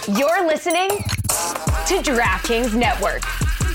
You're listening to DraftKings Network.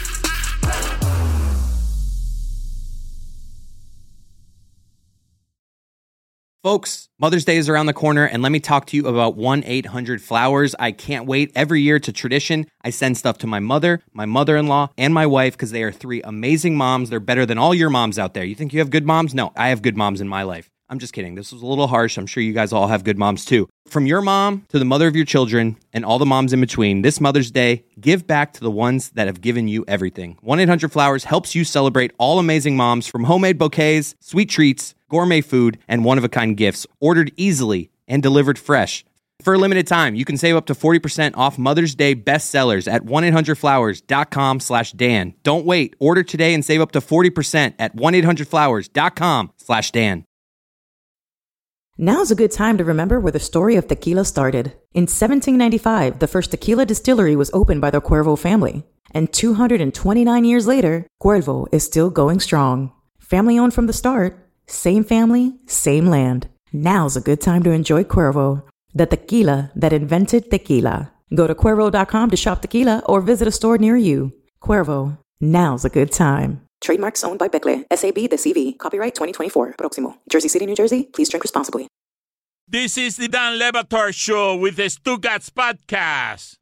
Folks, Mother's Day is around the corner, and let me talk to you about 1-800-Flowers. I can't wait. Every year, it's a tradition. I send stuff to my mother, my mother-in-law, and my wife because they are three amazing moms. They're better than all your moms out there. You think you have good moms? No, I have good moms in my life. I'm just kidding. This was a little harsh. I'm sure you guys all have good moms too. From your mom to the mother of your children and all the moms in between, this Mother's Day, give back to the ones that have given you everything. 1-800-Flowers helps you celebrate all amazing moms, from homemade bouquets, sweet treats, gourmet food, and one-of-a-kind gifts, ordered easily and delivered fresh. For a limited time, you can save up to 40% off Mother's Day bestsellers at 1-800-Flowers.com/Dan. Don't wait. Order today and save up to 40% at 1-800-Flowers.com/Dan. Now's a good time to remember where the story of tequila started. In 1795, the first tequila distillery was opened by the Cuervo family. And 229 years later, Cuervo is still going strong. Family owned from the start, same family, same land. Now's a good time to enjoy Cuervo, the tequila that invented tequila. Go to Cuervo.com to shop tequila or visit a store near you. Cuervo, now's a good time. Trademarks owned by Becle, SAB the CV. Copyright 2024. Proximo. Jersey City, New Jersey. Please drink responsibly. This is the Dan Le Batard Show with the Stugats Podcast.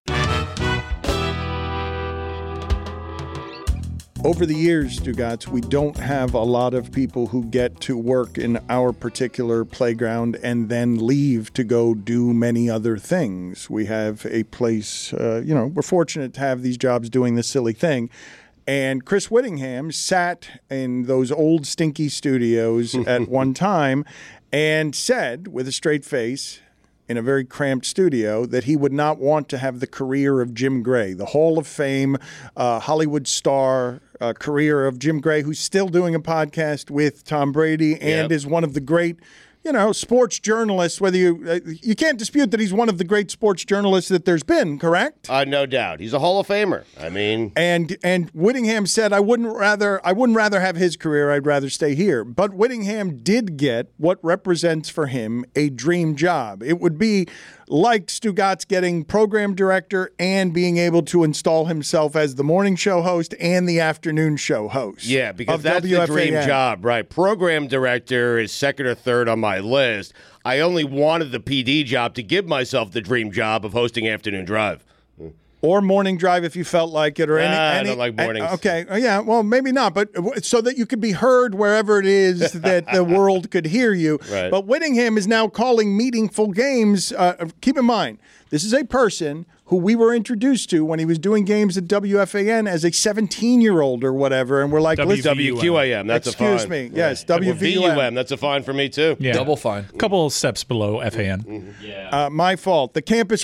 Over the years, Stugats, we don't have a lot of people who get to work in our particular playground and then leave to go do many other things. We have a place, we're fortunate to have these jobs doing this silly thing. And Chris Whittingham sat in those old stinky studios at one time and said with a straight face in a very cramped studio that he would not want to have the career of Jim Gray, the Hall of Fame Hollywood star career of Jim Gray, who's still doing a podcast with Tom Brady and is one of the great sports journalists. Whether you can't dispute that he's one of the great sports journalists that there's been, correct? No doubt. He's a Hall of Famer. I mean, and Whittingham said, I wouldn't rather have his career. I'd rather stay here. But Whittingham did get what represents for him a dream job. It would be like Stugats getting program director and being able to install himself as the morning show host and the afternoon show host. Yeah, because that's the dream job, right? Program director is second or third on my list. I only wanted the PD job to give myself the dream job of hosting Afternoon Drive. Or Morning Drive if you felt like it, or any. I don't like mornings. Okay, yeah, well, maybe not, but so that you could be heard wherever it is that the world could hear you. Right. But Whittingham is now calling meaningful games. Keep in mind, this is a person who we were introduced to when he was doing games at WFAN as a 17-year-old or whatever, and we're like, listen, WQAM, that's a fine. Excuse me, yes, WVUM. That's a fine for me, too. Yeah. Double fine. A couple steps below FAN. Mm-hmm. Yeah. My fault. The campus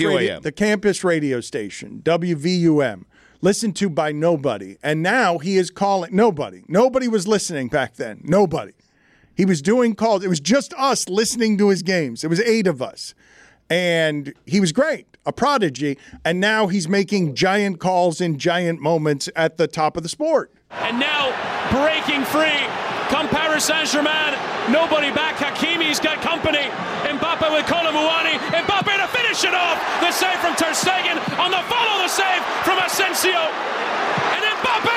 radio station, WVUM, listened to by nobody, and now he is calling nobody. Nobody was listening back then. Nobody. He was doing calls. It was just us listening to his games. It was 8 of us. And he was great, a prodigy, and now he's making giant calls in giant moments at the top of the sport. And now, breaking free, come Paris Saint-Germain, nobody back, Hakimi's got company, Mbappe with Kolomuani, Mbappe to finish it off, the save from Ter Stegen, on the follow, the save from Asensio, and Mbappe!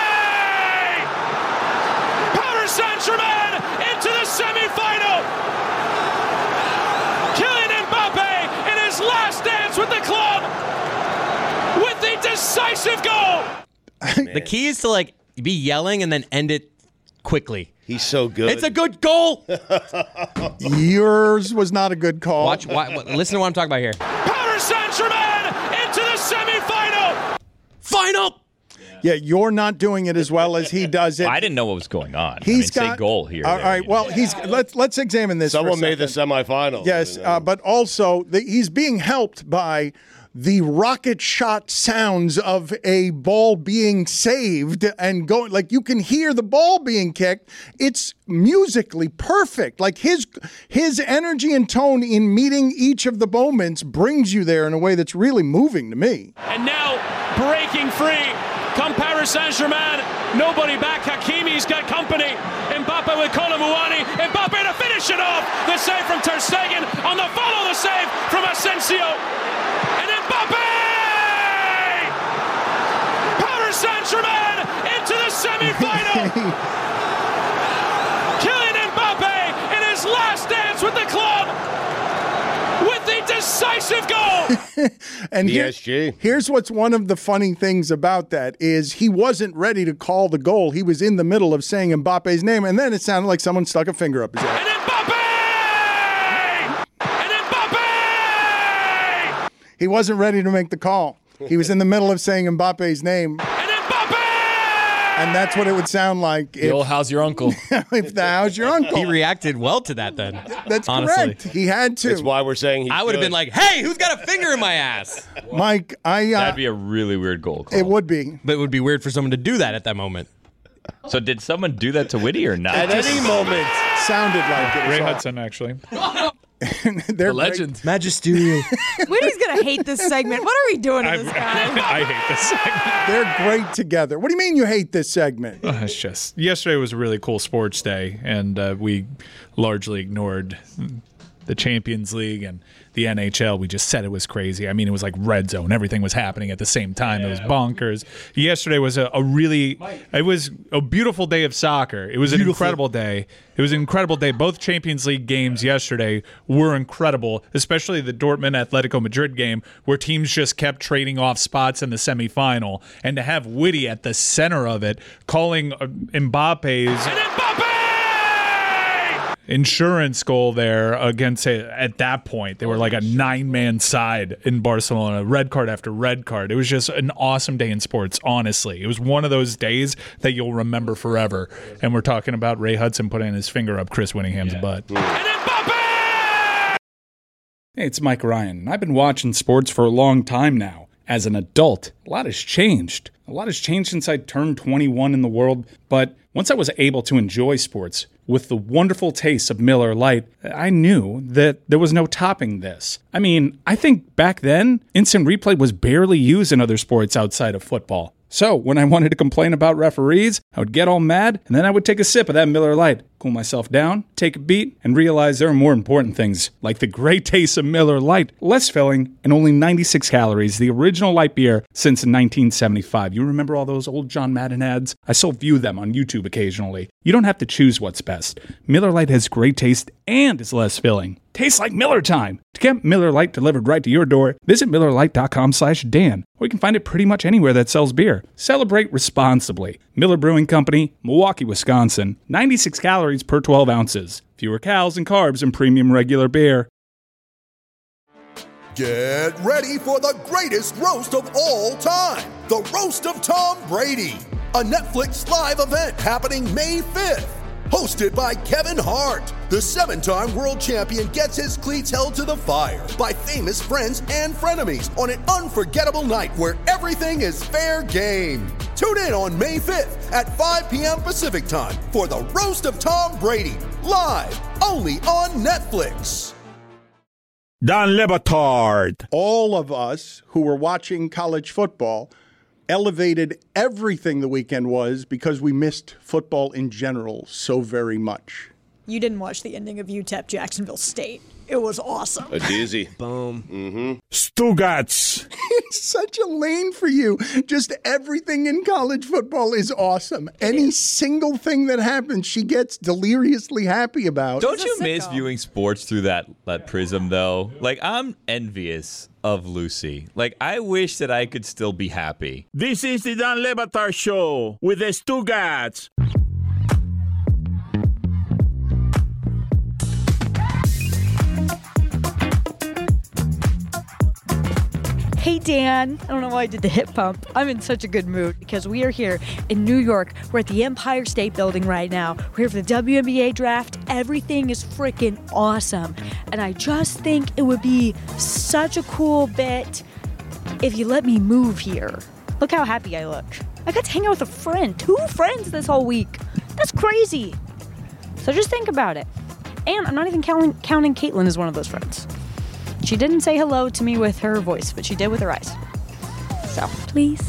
Paris Saint-Germain into the semi-final! Last dance with the club with the decisive goal. The key is to be yelling and then end it quickly. He's so good. It's a good goal. Yours was not a good call. Listen to what I'm talking about here. Paris Saint-Germain into the semi-final. Final. Yeah, you're not doing it as well as he does it. I didn't know what was going on. He's got say goal here. All right. Well, let's examine this. Someone made the semifinals. Yes, but also he's being helped by the rocket shot sounds of a ball being saved and going. Like, you can hear the ball being kicked. It's musically perfect. Like, his energy and tone in meeting each of the moments brings you there in a way that's really moving to me. And now breaking free. Come Paris Saint-Germain, nobody back, Hakimi's got company, Mbappe with Kolomuani, Mbappe to finish it off, the save from Ter Stegen, on the follow, the save from Asensio, and Mbappe! decisive goal. And PSG. Here's what's one of the funny things about that is he wasn't ready to call the goal. He was in the middle of saying Mbappe's name, and then it sounded like someone stuck a finger up his ass. And Mbappe! And Mbappe! He wasn't ready to make the call. He was in the middle of saying Mbappe's name. And that's what it would sound like if, how's your uncle? if the how's your uncle. He reacted well to that then. That's honestly correct. He had to. That's why we're saying I would have been like, hey, who's got a finger in my ass? Mike, That'd be a really weird goal call. It would be. But it would be weird for someone to do that at that moment. So did someone do that to Whitty or not? at any moment. Sounded like it was Ray all- Hudson, actually. They're Legend. Magisterial. Woody's going to hate this segment. What are we doing to I, this guy? I hate this segment. They're great together. What do you mean you hate this segment? It's just yesterday was a really cool sports day, and we largely ignored the Champions League and the NHL. We just said it was crazy. I mean, it was like red zone. Everything was happening at the same time. It was bonkers. Yesterday was it was a beautiful day of soccer. It was an incredible day. It was an incredible day. Both Champions League games yesterday were incredible, especially the Dortmund Atletico Madrid game where teams just kept trading off spots in the semifinal. And to have Whitty at the center of it, calling Mbappe's insurance goal there against, at that point, they were like a 9-man side in Barcelona, red card after red card. It was just an awesome day in sports, honestly. It was one of those days that you'll remember forever. And we're talking about Ray Hudson putting his finger up Chris Whittingham's butt. Hey, it's Mike Ryan. I've been watching sports for a long time now. As an adult, a lot has changed. A lot has changed since I turned 21 in the world. But once I was able to enjoy sports with the wonderful taste of Miller Lite, I knew that there was no topping this. I mean, I think back then, instant replay was barely used in other sports outside of football. So when I wanted to complain about referees, I would get all mad, and then I would take a sip of that Miller Lite, cool myself down, take a beat, and realize there are more important things, like the great taste of Miller Lite, less filling, and only 96 calories, the original light beer since 1975. You remember all those old John Madden ads? I still view them on YouTube occasionally. You don't have to choose what's best. Miller Lite has great taste and is less filling. Tastes like Miller time. To get Miller Lite delivered right to your door, visit MillerLite.com/Dan, or you can find it pretty much anywhere that sells beer. Celebrate responsibly. Miller Brewing Company, Milwaukee, Wisconsin. 96 calories per 12 ounces. Fewer calories and carbs than premium regular beer. Get ready for the greatest roast of all time. The Roast of Tom Brady. A Netflix live event happening May 5th. Hosted by Kevin Hart, the 7-time world champion gets his cleats held to the fire by famous friends and frenemies on an unforgettable night where everything is fair game. Tune in on May 5th at 5 p.m. Pacific time for the Roast of Tom Brady, live only on Netflix. Dan Le Batard. All of us who were watching college football elevated everything the weekend was because we missed football in general so very much. You didn't watch the ending of UTEP Jacksonville State. It was awesome. A doozy. Boom. Mm-hmm. Stugats. It's such a lane for you. Just everything in college football is awesome. Any single thing that happens, she gets deliriously happy about. Don't you miss viewing sports through that prism, though? Like, I'm envious of Lucy. Like, I wish that I could still be happy. This is the Dan Le Batard Show with the Stugats. Hey, Dan. I don't know why I did the hip pump. I'm in such a good mood because we are here in New York. We're at the Empire State Building right now. We're here for the WNBA draft. Everything is freaking awesome. And I just think it would be such a cool bit if you let me move here. Look how happy I look. I got to hang out with a friend. 2 friends this whole week. That's crazy. So just think about it. And I'm not even counting Caitlin as one of those friends. She didn't say hello to me with her voice, but she did with her eyes. So, please.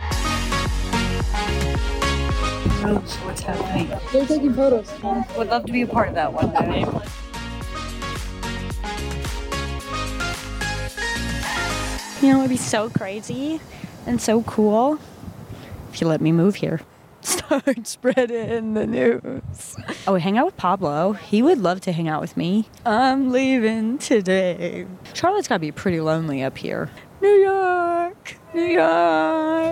What's happening? They're taking photos. Would love to be a part of that one day. You know, it'd be so crazy and so cool if you let me move here. Start spreading the news. Oh, hang out with Pablo. He would love to hang out with me. I'm leaving today. Charlotte's got to be pretty lonely up here. New York, New York.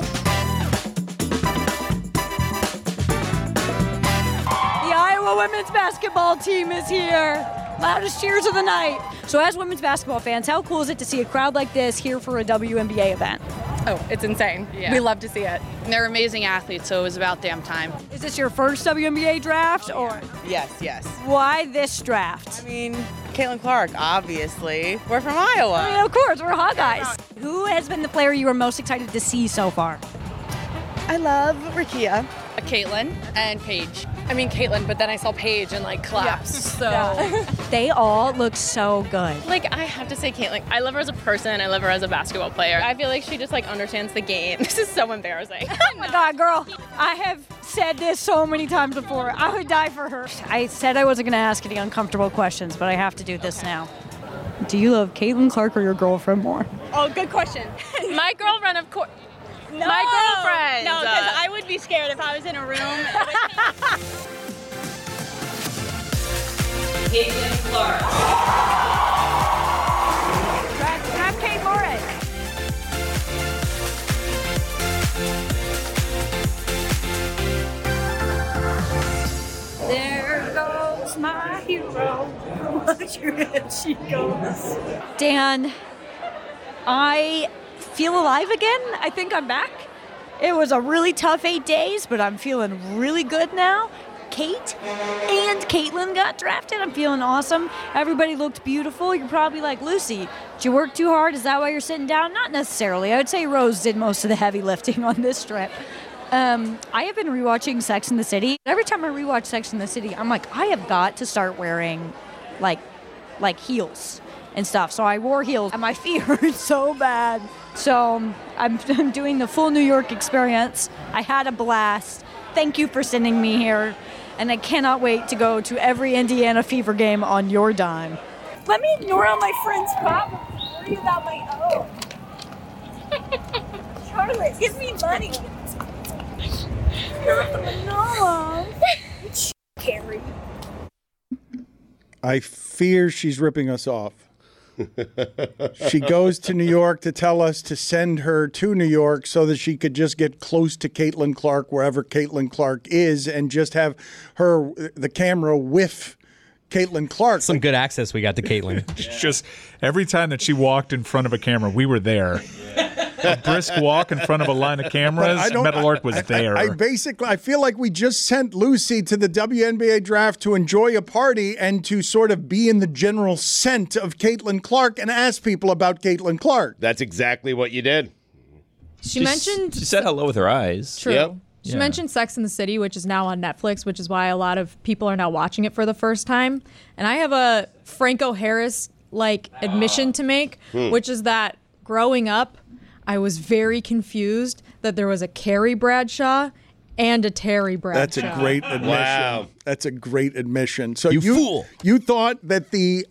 The Iowa women's basketball team is here. Loudest cheers of the night. So as women's basketball fans, how cool is it to see a crowd like this here for a WNBA event? Oh, it's insane. Yeah. We love to see it. They're amazing athletes, so it was about damn time. Is this your first WNBA draft? Or Yes. why this draft? I mean, Caitlin Clark, obviously. We're from Iowa. I mean, of course, we're hot guys. Who has been the player you were most excited to see so far? I love Rikia. Caitlin and Paige. I mean, Caitlin, but then I saw Paige and collapse. So They all look so good. I have to say Caitlin. I love her as a person. I love her as a basketball player. I feel like she just understands the game. This is so embarrassing. Oh my God, girl. I have said this so many times before. I would die for her. I said I wasn't going to ask any uncomfortable questions, but I have to do this now. Do you love Caitlin Clark or your girlfriend more? Oh, good question. My girlfriend, of course. No. My girlfriend. No, because I would be scared if I was in a room Caitlin Clark. Have Kate Morris. There goes my hero. Watch her as she goes. Dan, I feel alive again. I think I'm back. It was a really tough 8 days, but I'm feeling really good now. Kate and Caitlin got drafted. I'm feeling awesome. Everybody looked beautiful. You're probably like, Lucy, did you work too hard? Is that why you're sitting down? Not necessarily. I would say Rose did most of the heavy lifting on this trip. I have been rewatching Sex and the City. Every time I rewatch Sex and the City, I'm like, I have got to start wearing like heels and stuff. So I wore heels and my feet hurt so bad. So I'm doing the full New York experience. I had a blast. Thank you for sending me here. And I cannot wait to go to every Indiana Fever game on your dime. Let me ignore all my friends' problems and worry about my own. Charlotte, give me money. Not the Manolo. Carrie. I fear she's ripping us off. She goes to New York to tell us to send her to New York so that she could just get close to Caitlin Clark wherever Caitlin Clark is and just have the camera whiff Caitlin Clark. Some good access we got to Caitlin. Just every time that she walked in front of a camera, we were there. A brisk walk in front of a line of cameras, Meadowlark was there. I feel like we just sent Lucy to the WNBA draft to enjoy a party and to sort of be in the general scent of Caitlin Clark and ask people about Caitlin Clark. That's exactly what you did. She said hello with her eyes. True. Yep. She mentioned Sex and the City, which is now on Netflix, which is why a lot of people are now watching it for the first time. And I have a Franco Harris admission to make, which is that growing up, I was very confused that there was a Carrie Bradshaw and a Terry Bradshaw. That's a great admission. Wow. That's a great admission. So you fool. You thought that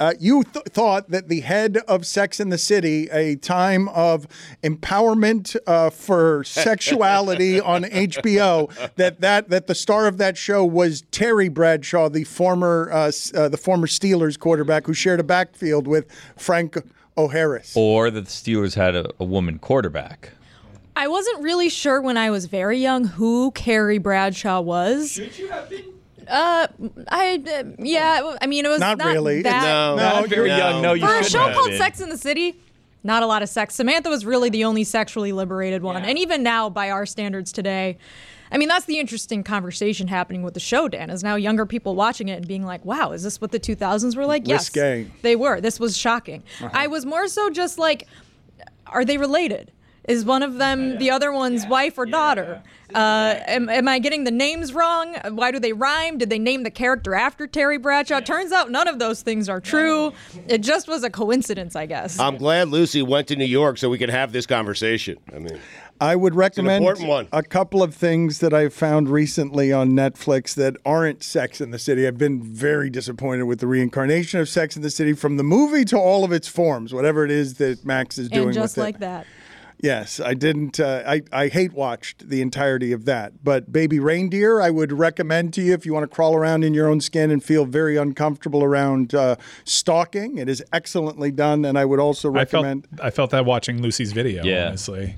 the head of Sex and the City, a time of empowerment for sexuality on HBO, that the star of that show was Terry Bradshaw, the former Steelers quarterback who shared a backfield with Frank O'Harris. Or that the Steelers had a woman quarterback. I wasn't really sure when I was very young who Carrie Bradshaw was. Should you have been? I mean, it was not really. That, No, very young. No, you for a shouldn't show have called been. Sex and the City, not a lot of sex. Samantha was really the only sexually liberated one, and even now, by our standards today, I mean, that's the interesting conversation happening with the show, Dan, is now younger people watching it and being like, wow, is this what the 2000s were like? Risque. Yes, they were. This was shocking. I was more so just like, are they related? Is one of them the other one's wife or daughter? Am I getting the names wrong? Why do they rhyme? Did they name the character after Terry Bradshaw? Turns out none of those things are true. It just was a coincidence, I guess. I'm glad Lucy went to New York so we could have this conversation. I mean, I would recommend important one. a couple of things that I've found recently on Netflix that aren't Sex and the City. I've been very disappointed with the reincarnation of Sex and the City, from the movie to all of its forms, whatever it is that Max is doing with it. And just like that. Yes, I didn't. I hate watched the entirety of that. But Baby Reindeer, I would recommend to you if you want to crawl around in your own skin and feel very uncomfortable around stalking. It is excellently done, and I would also recommend. I felt that watching Lucy's video, honestly.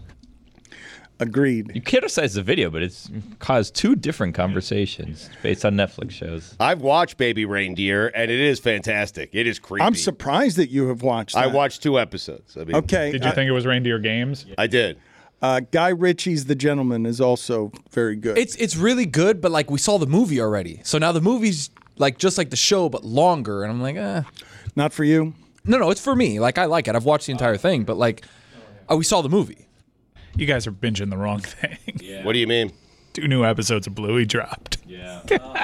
Agreed. You criticize the video, but it's caused two different conversations based on Netflix shows. I've watched Baby Reindeer, and it is fantastic. It is creepy. I'm surprised that you have watched that. I watched 2 episodes. I mean, Okay. Did you think it was Reindeer Games? I did. Guy Ritchie's The Gentleman is also very good. It's really good, but like we saw the movie already. So now the movie's like just like the show, but longer. And I'm like, Not for you? No, it's for me. Like I like it. I've watched the entire thing, but like we saw the movie. You guys are binging the wrong thing. What do you mean? 2 new episodes of Bluey dropped. Yeah.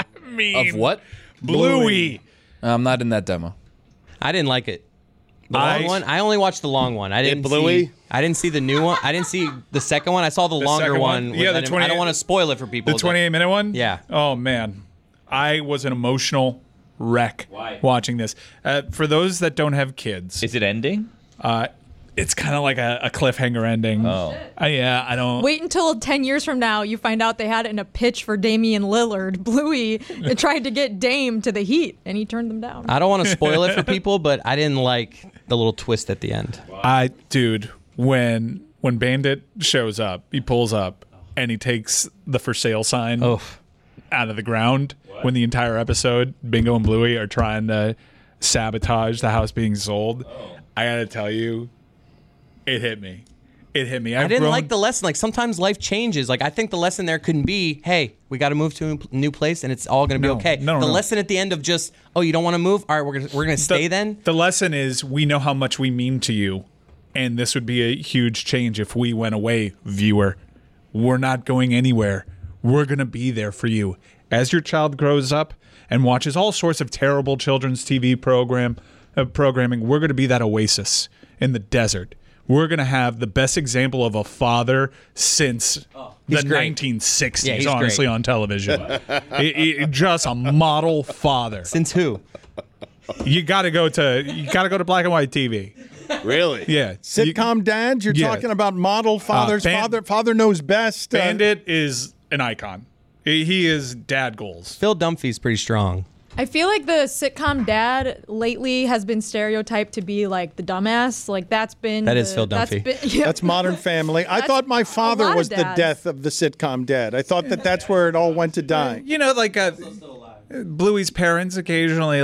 Of what? Bluey. I'm not in that demo. I didn't like it. The long one. I only watched the long one. I didn't Bluey? I didn't see the new one. I didn't see the second one. I saw the longer second one. Yeah, I don't want to spoil it for people. The 28-minute one? Yeah. Oh, man. I was an emotional wreck watching this. For those that don't have kids. Is it ending? It's kind of like a cliffhanger ending. Oh. Yeah, I don't. Wait until 10 years from now, you find out they had it in a pitch for Damian Lillard. Bluey tried to get Dame to the Heat, and he turned them down. I don't want to spoil it for people, but I didn't like the little twist at the end. Dude, when Bandit shows up, he pulls up, and he takes the for sale sign out of the ground. When the entire episode, Bingo and Bluey are trying to sabotage the house being sold. I gotta tell you, it hit me. It hit me. I didn't like the lesson. Like, sometimes life changes. Like, I think the lesson there couldn't be, hey, we got to move to a new place and it's all going to be okay. The lesson at the end of just, oh, you don't want to move? All right, we're going to stay then? The lesson is we know how much we mean to you, and this would be a huge change if we went away, viewer. We're not going anywhere. We're going to be there for you. As your child grows up and watches all sorts of terrible children's TV programming, we're going to be that oasis in the desert. We're going to have the best example of a father since the 1960s, honestly, on television. Just a model father. Since who? You got to go to black and white TV. Really? Yeah. Sitcom dads? You're talking about model fathers? Father knows best. Bandit is an icon. He is dad goals. Phil Dunphy's pretty strong. I feel like the sitcom dad lately has been stereotyped to be like the dumbass. Like that is Phil Dunphy. That's Modern Family. I thought My Father was the death of the sitcom dad. I thought that's where it all went to die. You know, like Bluey's parents occasionally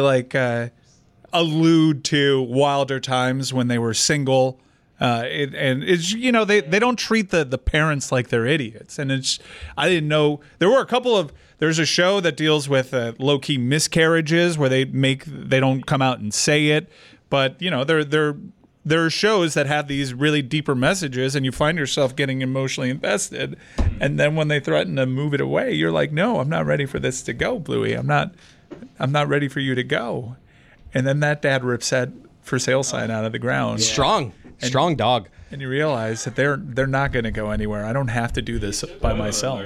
allude to wilder times when they were single. And it's, you know, they don't treat the parents like they're idiots. And I didn't know there were there's a show that deals with low-key miscarriages where they don't come out and say it, but you know, there are shows that have these really deeper messages, and you find yourself getting emotionally invested, and then when they threaten to move it away, you're like, no, I'm not ready for this to go, Bluey. I'm not ready for you to go. And then that dad rips that for sale sign out of the ground. Strong dog. And you realize that they're not going to go anywhere. I don't have to do this by myself.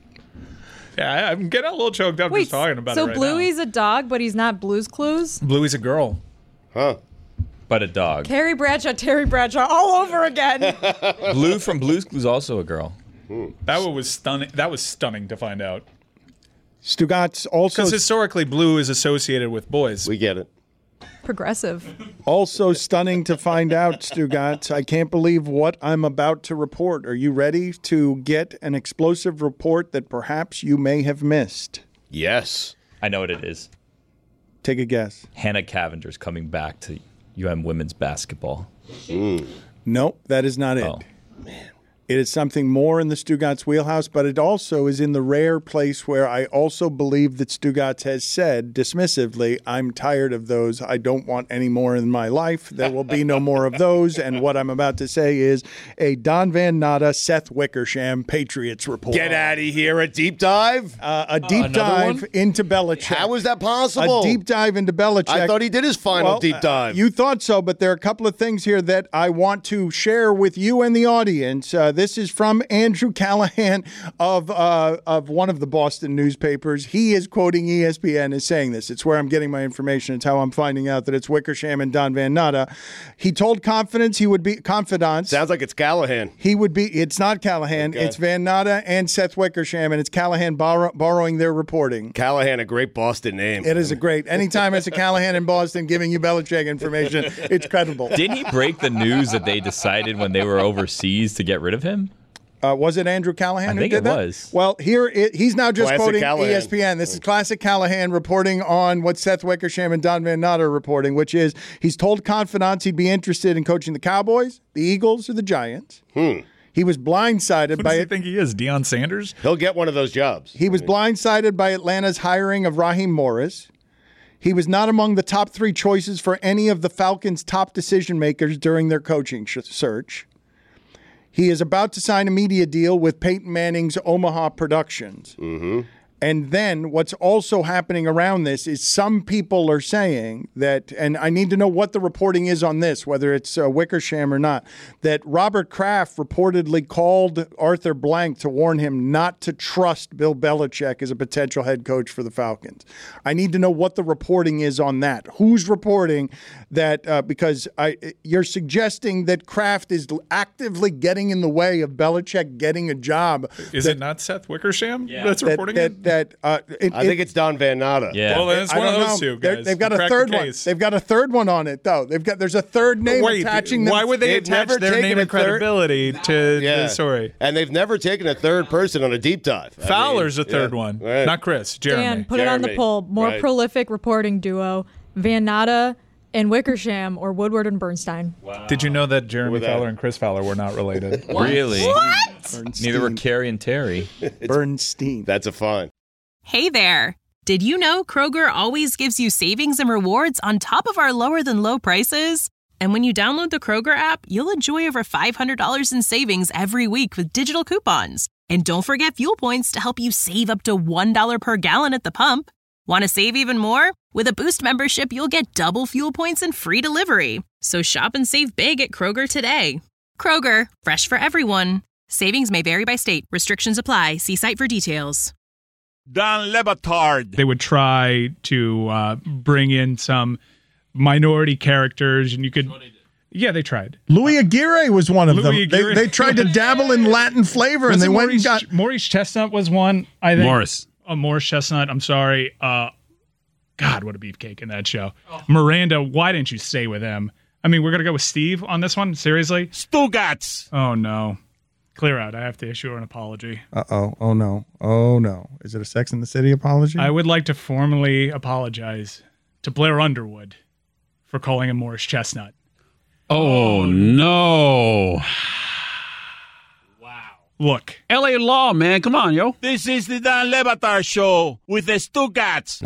Yeah, I'm getting a little choked up just talking about it right now. So Bluey's a dog, but he's not Blue's Clues? Bluey's a girl. Huh. But a dog. Terry Bradshaw all over again. Blue from Blue's Clues also a girl. That was stunning. That was stunning to find out. Stugatz also... Because historically, Blue is associated with boys. We get it. Progressive. Also stunning to find out, Stugatz. I can't believe what I'm about to report. Are you ready to get an explosive report that perhaps you may have missed? Yes. I know what it is. Take a guess. Hannah Cavender's coming back to UM women's basketball. Nope, that is not it. Oh. Man. It is something more in the Stugatz wheelhouse, but it also is in the rare place where I also believe that Stugatz has said dismissively, I'm tired of those. I don't want any more in my life. There will be no more of those. And what I'm about to say is a Don Van Natta, Seth Wickersham Patriots report. Get out of here. A deep dive? A deep dive into Belichick. How is that possible? A deep dive into Belichick. I thought he did his final deep dive. You thought so, but there are a couple of things here that I want to share with you and the audience. This is from Andrew Callahan of one of the Boston newspapers. He is quoting ESPN as saying this. It's where I'm getting my information. It's how I'm finding out that it's Wickersham and Don Van Natta. He told confidants he would be confidants. Sounds like it's Callahan. He would be. It's not Callahan. Okay. It's Van Natta and Seth Wickersham, and it's Callahan borrowing their reporting. Callahan, a great Boston name. It is a great. Anytime it's a Callahan in Boston giving you Belichick information, it's credible. Didn't he break the news that they decided when they were overseas to get rid of him? Was it Andrew Callahan who think did it that? was. Well, he's now just Classic quoting Callahan. ESPN. This is classic Callahan reporting on what Seth Wickersham and Don Van Natta are reporting, which is he's told confidants he'd be interested in coaching the Cowboys, the Eagles, or the Giants. He was blindsided Who by does he it. think he is? Deion Sanders? He'll get one of those jobs. He was blindsided by Atlanta's hiring of Raheem Morris. He was not among the top 3 choices for any of the Falcons' top decision makers during their coaching search. He is about to sign a media deal with Peyton Manning's Omaha Productions. And then what's also happening around this is some people are saying that, and I need to know what the reporting is on this, whether it's Wickersham or not, that Robert Kraft reportedly called Arthur Blank to warn him not to trust Bill Belichick as a potential head coach for the Falcons. I need to know what the reporting is on that. Who's reporting that? Because you're suggesting that Kraft is actively getting in the way of Belichick getting a job. Is it not Seth Wickersham that's reporting it? I think it's Don Van Natta. Yeah. Well, then it's one of those two guys. They've got a Crack third the one. case. They've got a third one on it, though. There's a third name attaching them. Why would they They've attach never their taken name a and credibility to the story? And they've never taken a third person on a deep dive. Fowler's a third one, Right. not Chris. Jeremy. Dan, put it on the Jeremy. poll. More Right. prolific reporting duo, Van Natta and Wickersham, or Woodward and Bernstein. Did you know that Jeremy With that. Fowler and Chris Fowler were not related? Really? What? Neither were Carrie and Terry. Bernstein. That's a fun. Hey there. Did you know Kroger always gives you savings and rewards on top of our lower than low prices? And when you download the Kroger app, you'll enjoy over $500 in savings every week with digital coupons. And don't forget fuel points to help you save up to $1 per gallon at the pump. Want to save even more? With a Boost membership, you'll get double fuel points and free delivery. So shop and save big at Kroger today. Kroger, fresh for everyone. Savings may vary by state. Restrictions apply. See site for details. Don Le Batard. They would try to bring in some minority characters, and you could. Yeah, they tried. Louis Aguirre was one of Louis them. Aguirre. They tried to dabble in Latin flavor, and they went and got Maurice Chestnut was one. I think Morris. Morris Chestnut. I'm sorry. God, what a beefcake in that show. Miranda, why didn't you stay with him? I mean, we're gonna go with Steve on this one. Seriously, Stugats. Oh no. Clear out. I have to issue an apology. Uh-oh. Oh, no. Oh, no. Is it a Sex and the City apology? I would like to formally apologize to Blair Underwood for calling him Morris Chestnut. Oh, no. Look. LA Law, man. Come on, yo. This is the Dan Le Batard Show with the Stugats.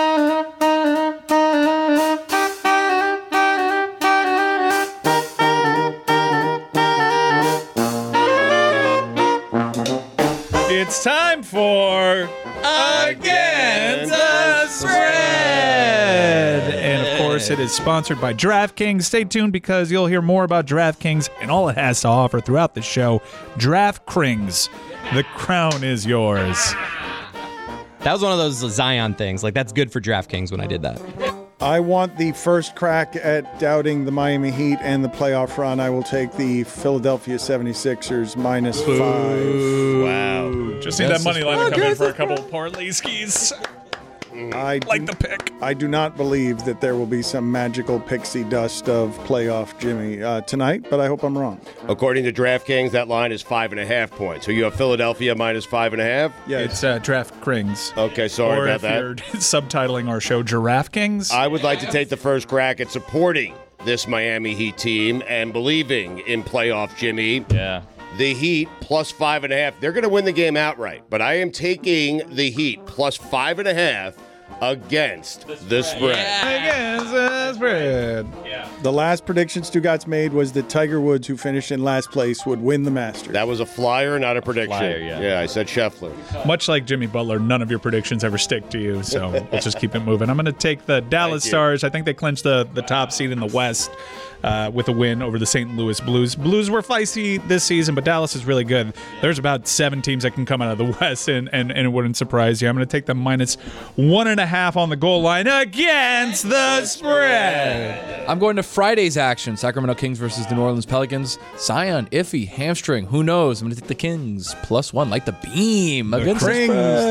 It's time for Against the Spread. And of course, it is sponsored by DraftKings. Stay tuned because you'll hear more about DraftKings and all it has to offer throughout the show. DraftKings, the crown is yours. That was one of those Zion things. Like, that's good for DraftKings when I did that. I want the first crack at doubting the Miami Heat and the playoff run. I will take the Philadelphia 76ers -5. Wow. Just need that money line to come in for a couple of parlay skis. I like the pick. I do not believe that there will be some magical pixie dust of playoff Jimmy tonight, but I hope I'm wrong. According to DraftKings, that line is 5.5 points. So you have Philadelphia -5.5? Yeah, It's DraftKings. Okay, sorry or about if that. you're subtitling our show, DraftKings. I would like to take the first crack at supporting this Miami Heat team and believing in playoff Jimmy. Yeah. The Heat +5.5. They're going to win the game outright, but I am taking the Heat +5.5 against the spread. Against the spread. The last prediction Stugatz made was that Tiger Woods, who finished in last place, would win the Masters. That was a flyer, not a prediction. Flyer, yeah. I said Scheffler. Much like Jimmy Butler, none of your predictions ever stick to you, so we'll just keep it moving. I'm going to take the Dallas Stars. I think they clinched the top seed in the West with a win over the St. Louis Blues. Blues were feisty this season, but Dallas is really good. There's about 7 teams that can come out of the West, and it wouldn't surprise you. I'm going to take them minus 1.5 on the goal line against the spread. I'm going to Friday's action. Sacramento Kings versus the New Orleans Pelicans. Zion, iffy, hamstring. Who knows? I'm going to take the Kings. +1, like the beam. Against the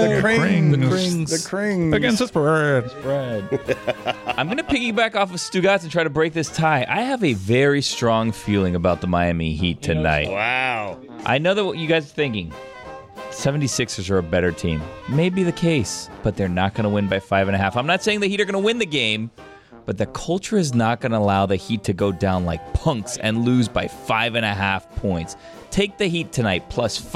Krings. Against the spread. I'm going to piggyback off of Stugatz and try to break this tie. I have a very strong feeling about the Miami Heat tonight. Wow. I know that what you guys are thinking. 76ers are a better team. May be the case, but they're not going to win by 5.5. I'm not saying the Heat are going to win the game, but the culture is not going to allow the Heat to go down like punks and lose by 5.5 points. Take the Heat tonight,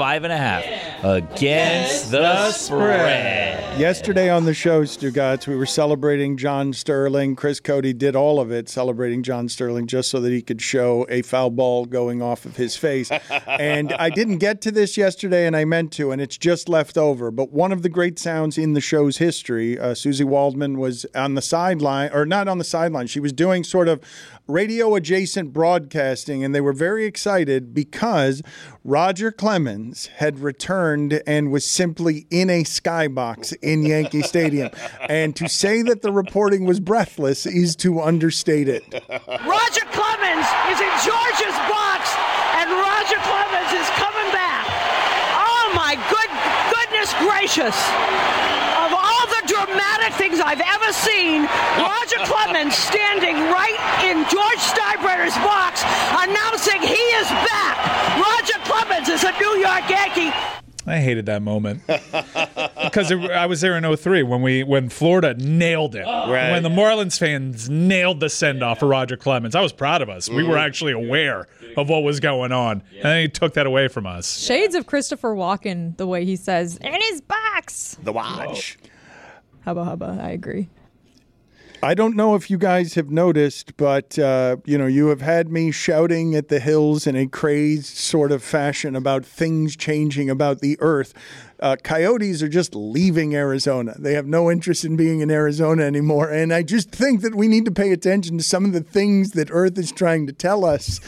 +5.5 against the spread. Yesterday on the show, Stugatz, we were celebrating John Sterling. Chris Cody did all of it, celebrating John Sterling, just so that he could show a foul ball going off of his face. And I didn't get to this yesterday, and I meant to, and it's just left over. But one of the great sounds in the show's history, Susie Waldman was on the sideline, or not on the sideline. She was doing sort of radio-adjacent broadcasting, and they were very excited because Roger Clemens had returned and was simply in a skybox in Yankee Stadium. And to say that the reporting was breathless is to understate it. Roger Clemens is in George's box, and Roger Clemens is coming back. Oh, my goodness gracious. Of all the dramatic things I've ever seen, Roger Clemens standing right in George Steinbrenner's box announcing he is back. Roger Clemens is a New York Yankee. I hated that moment because I was there in 2003 when Florida nailed it. Right. When the Marlins fans nailed the send-off for Roger Clemens. I was proud of us. We were actually aware of what was going on. And then he took that away from us. Shades of Christopher Walken, the way he says, in his box. The watch. Hubba, I agree. I don't know if you guys have noticed, but, you have had me shouting at the hills in a crazed sort of fashion about things changing about the earth. Coyotes are just leaving Arizona. They have no interest in being in Arizona anymore. And I just think that we need to pay attention to some of the things that Earth is trying to tell us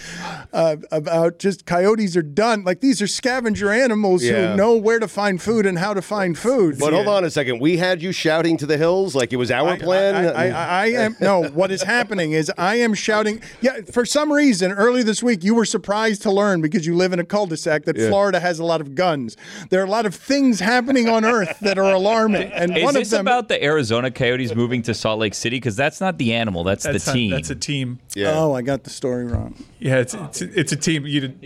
about just coyotes are done. Like, these are scavenger animals who know where to find food and how to find food. But hold on a second. We had you shouting to the hills like it was our plan? I am. No, what is happening is I am shouting. Yeah, for some reason, early this week, you were surprised to learn, because you live in a cul-de-sac, that Florida has a lot of guns. There are a lot of things happening on Earth that are alarming. And is one this of them about the Arizona Coyotes moving to Salt Lake City? Because that's not the animal. That's the team. That's a team. Yeah. Oh, I got the story wrong. Yeah, it's a team.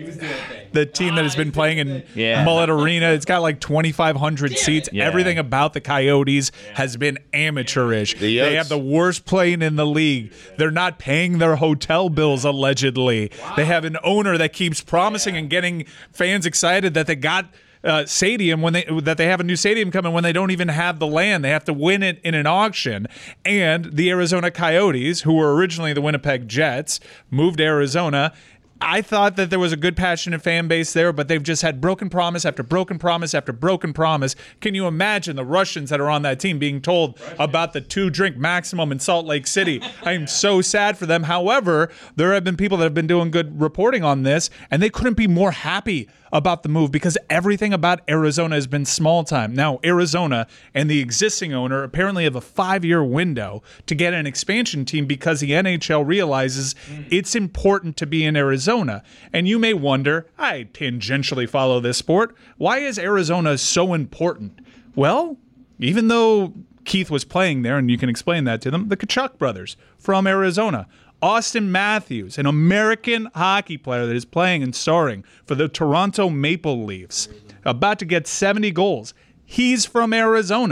The team that has been playing in Mullet Arena. It's got like 2,500 seats. Yeah. Everything about the Coyotes has been amateurish. They have the worst plane in the league. They're not paying their hotel bills, allegedly. Wow. They have an owner that keeps promising and getting fans excited that they got stadium that they have a new stadium coming when they don't even have the land. They have to win it in an auction. And the Arizona Coyotes, who were originally the Winnipeg Jets, moved to Arizona. I thought that there was a good, passionate fan base there, but they've just had broken promise after broken promise after broken promise. Can you imagine the Russians that are on that team being told about the 2-drink maximum in Salt Lake City? I am so sad for them. However, there have been people that have been doing good reporting on this, and they couldn't be more happy about the move, because everything about Arizona has been small time. Now, Arizona and the existing owner apparently have a 5-year window to get an expansion team, because the NHL realizes it's important to be in Arizona. And you may wonder, I tangentially follow this sport, why is Arizona so important? Well, even though Keith was playing there, and you can explain that to them, the Tkachuk brothers from Arizona. Austin Matthews, an American hockey player that is playing and starring for the Toronto Maple Leafs, about to get 70 goals. He's from Arizona.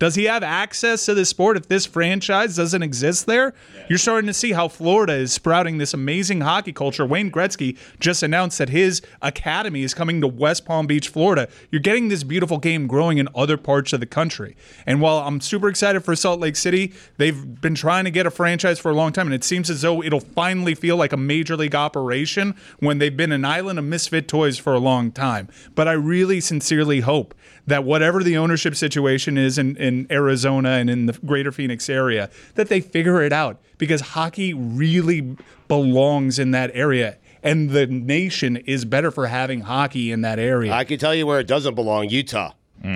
Does he have access to this sport if this franchise doesn't exist there? Yeah. You're starting to see how Florida is sprouting this amazing hockey culture. Wayne Gretzky just announced that his academy is coming to West Palm Beach, Florida. You're getting this beautiful game growing in other parts of the country. And while I'm super excited for Salt Lake City, they've been trying to get a franchise for a long time, and it seems as though it'll finally feel like a major league operation when they've been an island of misfit toys for a long time. But I really sincerely hope that whatever the ownership situation is in Arizona and in the greater Phoenix area, that they figure it out, because hockey really belongs in that area. And the nation is better for having hockey in that area. I can tell you where it doesn't belong, Utah.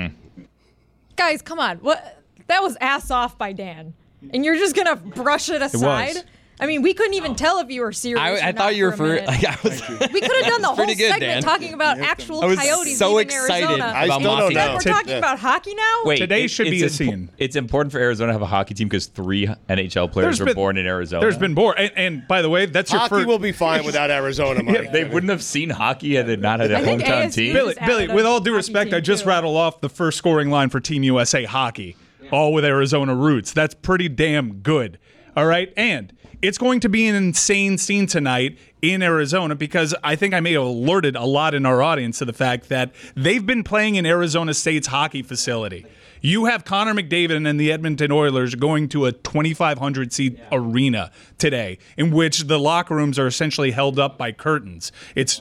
Guys, come on. What? That was ass off by Dan. And you're just going to brush it aside? It was. I mean, we couldn't even tell if you were serious. I thought you were for we could have done the whole segment talking about actual coyotes so leaving excited Arizona. I still don't know. We're talking about hockey now? Wait, Today should be a scene. It's important for Arizona to have a hockey team because 3 NHL players were born in Arizona. There's been more. And by the way, that's your hockey will be fine without Arizona, Mike. They wouldn't have seen hockey had they not had a hometown team. Billy, with all due respect, I just rattled off the first scoring line for Team USA hockey, all with Arizona roots. That's pretty damn good. All right? And it's going to be an insane scene tonight in Arizona, because I think I may have alerted a lot in our audience to the fact that they've been playing in Arizona State's hockey facility. You have Connor McDavid and the Edmonton Oilers going to a 2,500-seat arena today, in which the locker rooms are essentially held up by curtains. It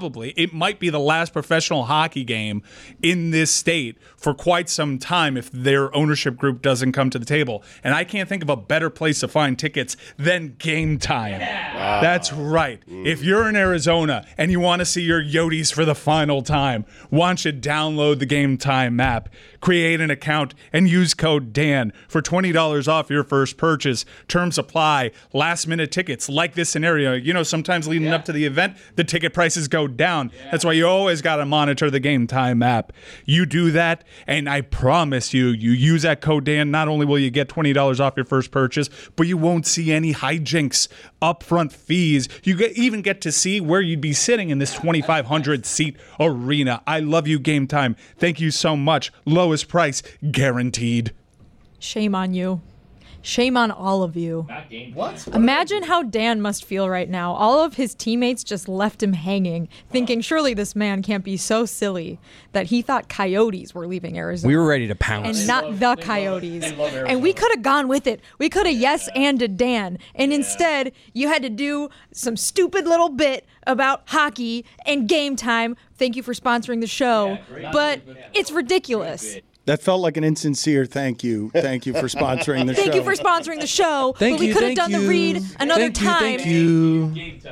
might be the last professional hockey game in this state for quite some time if their ownership group doesn't come to the table. And I can't think of a better place to find tickets than Game Time. Wow. That's right. If you're in Arizona and you want to see your Yotes for the final time, why don't you download the Game Time app, create an account, and use code Dan for $20 off your first purchase. Terms apply. Last-minute tickets, like this scenario. You know, sometimes leading up to the event, the ticket prices go down. That's why you always got to monitor the Game Time app. You do that, and I promise you use that code Dan, not only will you get $20 off your first purchase, but you won't see any hijinks, upfront fees. You even get to see where you'd be sitting in this 2,500-seat arena. I love you, Game Time. Thank you so much. Lowest price guaranteed. Shame on you. Shame on all of you. What? Imagine how Dan must feel right now. All of his teammates just left him hanging, thinking surely this man can't be so silly that he thought coyotes were leaving Arizona. We were ready to pounce. And not the coyotes. And we could have gone with it. We could have yes-anded Dan. And instead, you had to do some stupid little bit about hockey and Game Time. Thank you for sponsoring the show. But it's ridiculous. That felt like an insincere thank you. Thank you for sponsoring the show. Thank you for sponsoring the show. But we could have done the read another time. Thank you.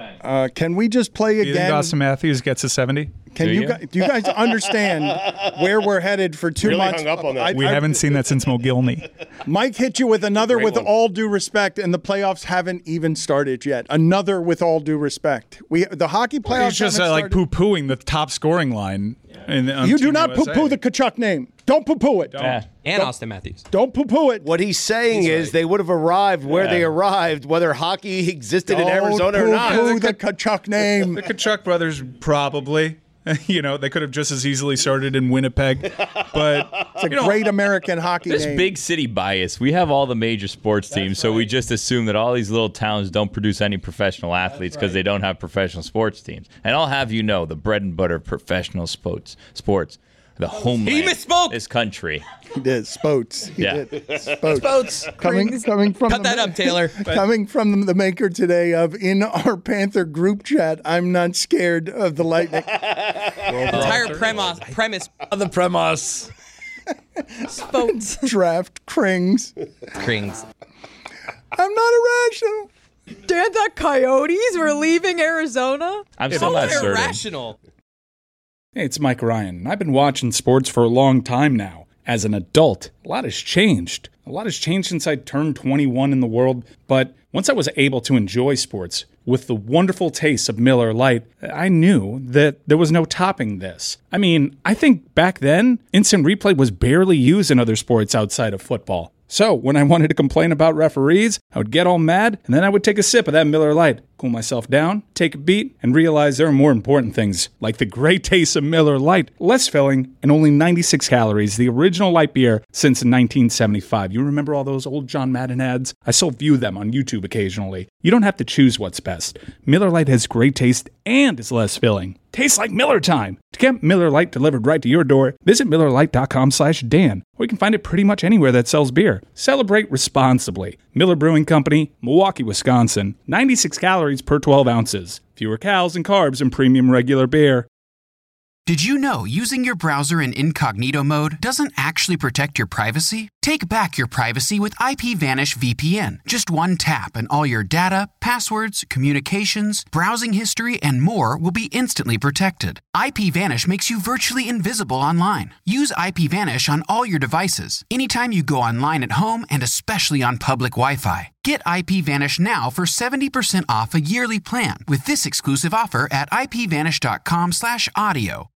Can we just play Do you think again? Austin Matthews gets a 70? Do you guys understand where we're headed for 2 months? Hung up on that. We haven't seen that since Mogilny. Mike hit you with another Great with one. all due respect, and the playoffs haven't even started yet. Another with all due respect. The hockey playoffs He's just haven't like started. poo-pooing the top scoring line. You do not poo-poo the Kachuk name. Don't poo-poo it. And Austin Matthews. Don't poo-poo it. What he's saying is they would have arrived where they arrived, whether hockey existed in Arizona or not. Don't poo-poo the Kachuk name. The Kachuk brothers probably. You know, they could have just as easily started in Winnipeg. But it's a great American hockey There's name. big city bias. We have all the major sports teams, so we just assume that all these little towns don't produce any professional athletes because they don't have professional sports teams. And I'll have you know, the bread and butter of professional sports, the homeland He misspoke. this country. He did. Spoats. He Yeah. did. Spoats. Coming from Cut that up, Taylor. Coming from the maker today of in our Panther group chat, I'm not scared of the Lightning. Entire premise of the premise. Spoats. Draft Krings. I'm not irrational. Dan, the coyotes were leaving Arizona? I'm still not certain. irrational. Hey, it's Mike Ryan. I've been watching sports for a long time now. As an adult, a lot has changed. A lot has changed since I turned 21 in the world, but once I was able to enjoy sports with the wonderful taste of Miller Lite, I knew that there was no topping this. I mean, I think back then, instant replay was barely used in other sports outside of football. So when I wanted to complain about referees, I would get all mad, and then I would take a sip of that Miller Lite, cool myself down, take a beat, and realize there are more important things, like the great taste of Miller Lite. Less filling and only 96 calories, the original light beer since 1975. You remember all those old John Madden ads? I still view them on YouTube occasionally. You don't have to choose what's best. Miller Lite has great taste and is less filling. Tastes like Miller time. To get Miller Lite delivered right to your door, visit MillerLite.com/Dan, or you can find it pretty much anywhere that sells beer. Celebrate responsibly. Miller Brewing Company, Milwaukee, Wisconsin. 96 calories per 12 ounces. Fewer calories and carbs in premium regular beer. Did you know using your browser in incognito mode doesn't actually protect your privacy? Take back your privacy with IPVanish VPN. Just one tap and all your data, passwords, communications, browsing history, and more will be instantly protected. IPVanish makes you virtually invisible online. Use IPVanish on all your devices, anytime you go online at home and especially on public Wi-Fi. Get IPVanish now for 70% off a yearly plan with this exclusive offer at IPVanish.com/audio.